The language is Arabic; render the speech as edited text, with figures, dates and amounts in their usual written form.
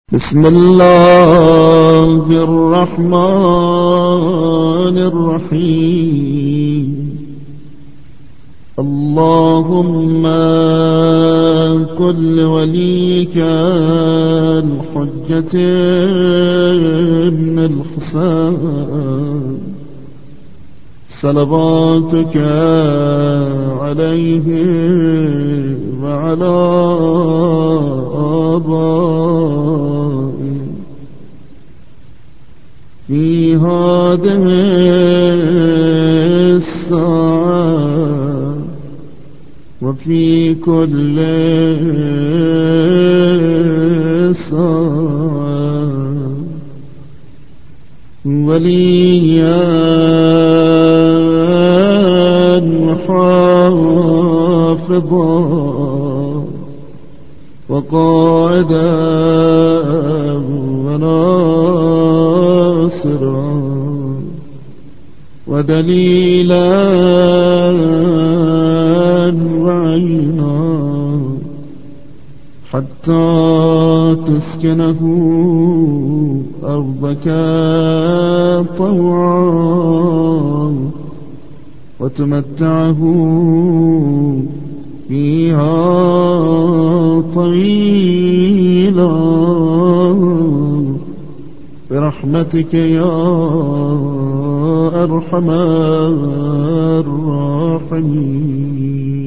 بسم الله الرحمن الرحيم. اللهم كن لوليك الحجة بن الحسين صلواتك عليه وعلى آبائه في هذه الساعة وفي كل ساعة وليا حافظا وقائدا وناصرا ودليلا وعينا حتى تسكنه أرضك طوعا وتمتعه فيها طويلا برحمتك يا أرحم الراحمين.